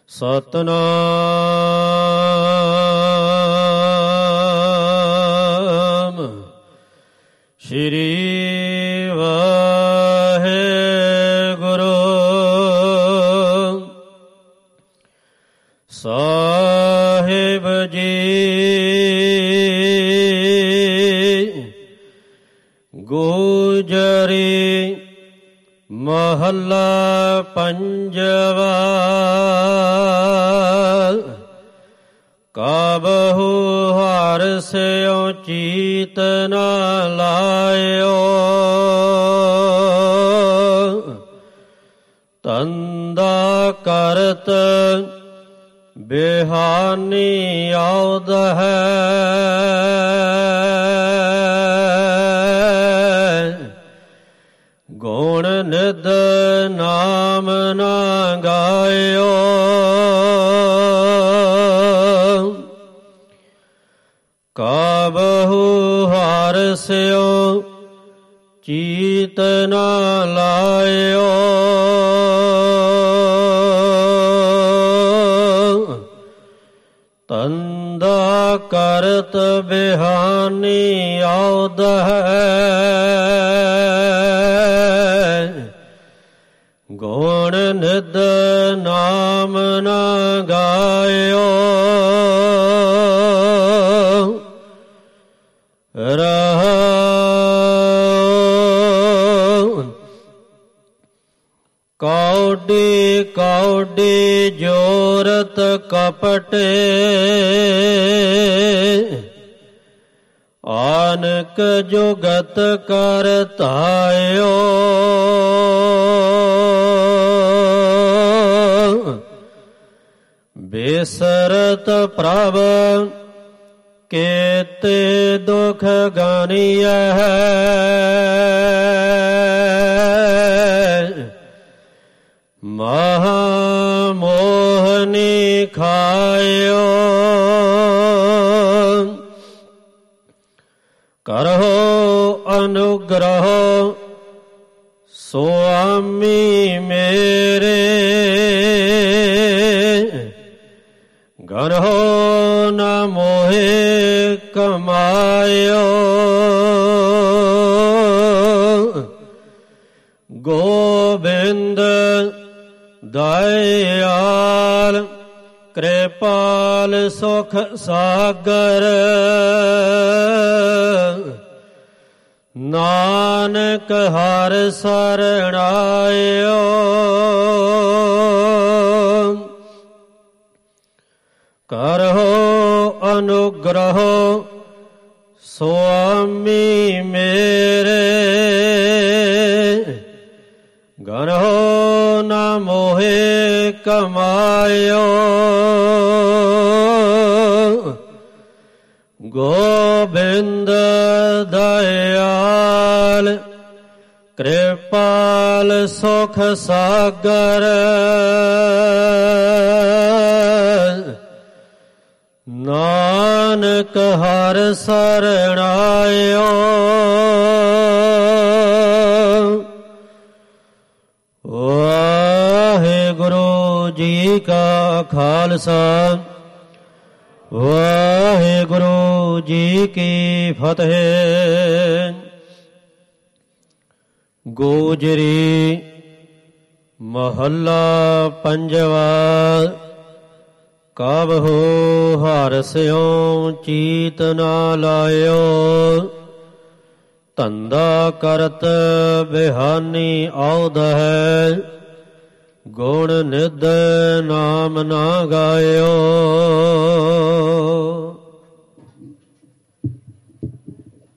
ਸਤਿਨਾਮ ਸ਼੍ਰੀ ਵਾਹਿਗੁਰੂ ਸਾਹਿਬ ਜੀ। ਗੁਜਰੀ ਮਹੱਲਾ ਪੰਜਵਾ। ਕਾਬਹੁ ਹਰਿ ਸਿਉ ਚੀਤ ਨ ਲਾਇਓ, ਧੰਦਾ ਕਰਤ ਬਿਹਾਨੀ ਆਉਦ ਹੈ। ਗੁਣ ਨਿਧ ਨਾਮ ਨ ਗਾਇਓ, ਕਾਬਹੁ ਹਰਿ ਸਿਉ ਚੀਤ ਨ ਲਾਇਓ, ਧੰਦਾ ਕਰਤ ਬਿਹਾਨੀ ਆਉਦ ਹੈ। ਗੁਣ ਨਿਧ ਨਾਮ ਨ ਗਾਇਓ, ਕੌਡੀ ਕੌਡੀ ਜੋਰਤ ਕਪਟੇ, ਆਨਕ ਜੁਗਤ ਕਰਤਾਇਓ, ਬਿਸਰਤ ਪ੍ਰਭ ਕੇਤੇ ਦੁਖ ਗਾਨੀਐ। ਮਹਾ ਮੋਹਨੀ ਖਾਇਓ, ਕਰਹੁ ਅਨੁਗ੍ਰਹ ਸੁਆਮੀ ਮੇਰੇ, ਗਨਹੁ ਨ ਮੋਹਿ ਕਮਾਇਓ, ਗੋਬਿੰਦ ਦਇਆਲ ਕਿਰਪਾਲ ਸੁਖ ਸਾਗਰ, ਨਾਨਕ ਹਰਿ ਸਰਣਾਇਓ, ਕਰਹੁ ਅਨੁਗ੍ਰਹ ਸੁਆਮੀ ਮੇਰੇ, ਗਨਹੁ ਨ ਮੋਹਿ ਕਮਾਇਓ, ਗੋਬਿੰਦ ਦਇਆਲ ਕਿਰਪਾਲ ਸੁਖ ਸਾਗਰ, ਨਾਨਕ ਹਰਿ ਸਰਣਾਇਓ, ਵਾਹਿਗੁਰੂ ਜੀ ਕਾ ਖਾਲਸਾ ਵਾਹਿਗੁਰੂ ਜੀ ਕੀ ਫਤਿਹ। ਗੋਜਰੀ ਮਹੱਲਾ ਪੰਜਵਾ। ਕਾਬਹੁ ਹਰਿ ਸਿਉ ਚੀਤ ਨ ਲਾਇਓ, ਧੰਦਾ ਕਰਤ ਬਿਹਾਨੀ ਆਉਦ ਹੈ। ਗੁਣ ਨਿਧ ਨਾਮ ਨ ਗਾਇਓ,